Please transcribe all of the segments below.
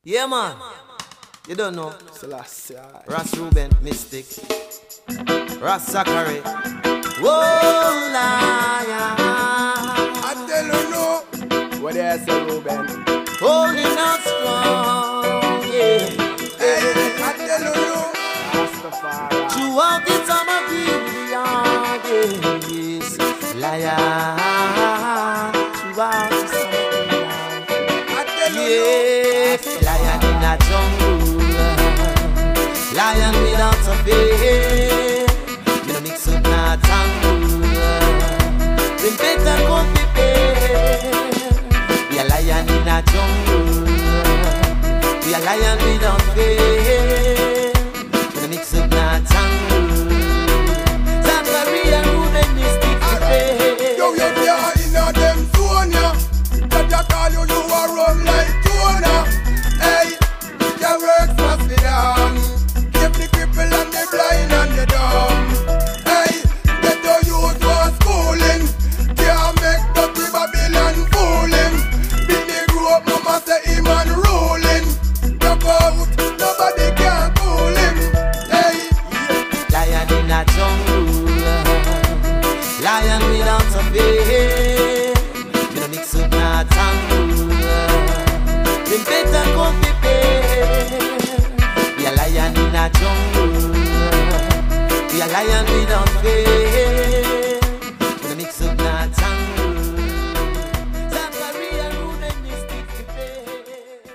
Yeah, man. You don't know. Selassie. Ras Ruben, Mystic. Ras Zachary. Whoa, lion. I tell you no. What they say, Ruben? Holding on strong, yeah. Hey, I tell you no. Rastafari. Throughout the time of the yes. Lion. Throughout the summer I tell you yeah. Lion in a jungle. Lion without a fear. Me no mix up na tango. When better come prepare. We a lion in a jungle. We a lion without fear. Me no mix up na tango. Zachary and Ruben Mystic prepare. Yo, you there in a them zone, yeah. That call you, you a run like Jonah. Hey, your works must be done. Give the cripple and the blind and the dumb. Hey, get to use for schooling. Can't make dirty Babylon fooling. Big the grow up, mama say him and ruling. Rock out, nobody can fool him. Hey, Lion in a jungle. Lion without a fear. Me no mix up na tango. Them better come prepare. We a lion in a jungle. We a lion without fear. Me no mix up na tango. Zachary and Ruben Mystic prepare.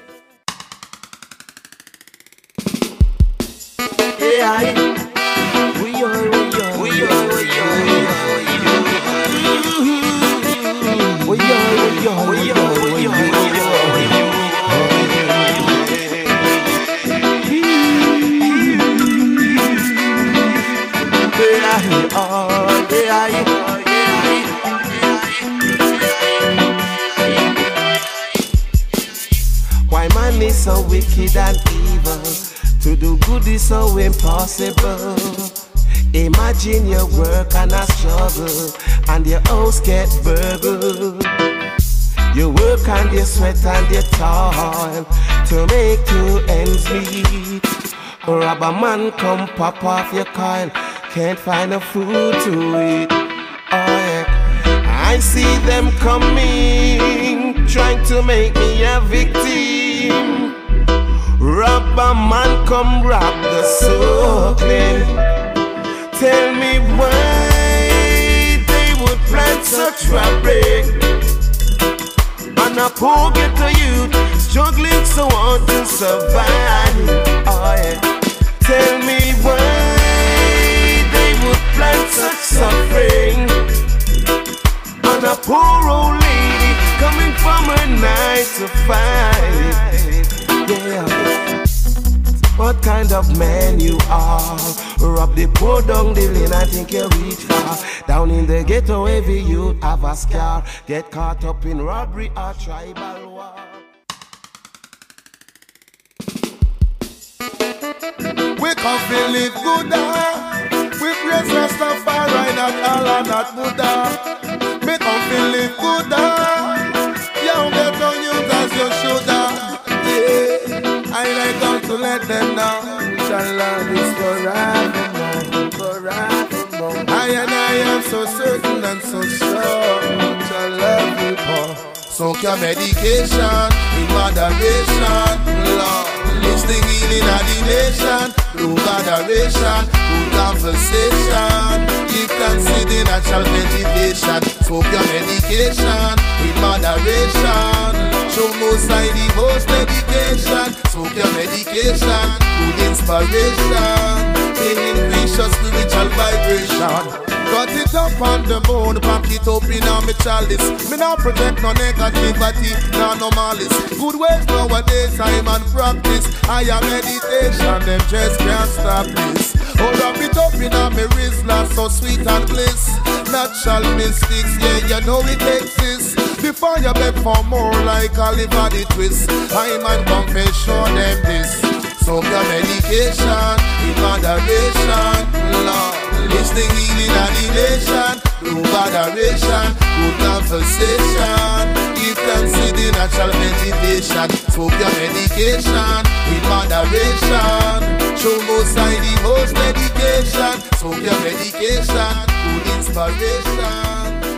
hey, Why man is so wicked and evil? To do good is so impossible. Imagine you work and a struggle, and your house get burgled. You work and you sweat and you toil to make two ends meet. Rob a man come pop off your coil, can't find a food to eat. Oh yeah, I see them coming, trying to make me a victim. Rob a man come rob the suckling. Tell me why they would plant such fabric. And a poor ghetto youth struggling so hard to survive. Oh yeah. Tell me why they would plant such suffering. And a poor old lady coming from her 9 to 5. Yeah. What kind of man you are? Rob the poor down the lane, I think you reach far. Down in the ghetto, every youth have a scar. Get caught up in robbery or tribal war. we come feel live good. We praise Rastafari, not Allah, not Buddha. We come feel live good. You get on you as you should. Yeah, I like how to let them know. Inshallah, is forevermore, forevermore. I am so certain and so sure to love you more. Soak your medication in moderation, Lord. It's the healing of the nation, through adoration, through conversation. Give thanks to the natural vegetation. Soak your medication in moderation. Show most high the most dedication. Soak your medication, good inspiration. Increase your spiritual vibration. Cut it up on the bone, pack it up in a me chalice. Me not protect no negativity, no malice. Good ways nowadays, time and practice. I am meditation, them just can't stop this. Oh, wrap it up in a me Rizla, so sweet and bliss. Natural mystics, yeah, you know it exists. Before you beg for more, like Oliver the Twist. I'm on confession, them this. So your medication, in moderation, Lord. It's the healing of the nation, Through adoration, good conversation, you can see the natural meditation. Smoke your medication with moderation. Show most side the most medication. Smoke your medication, good inspiration.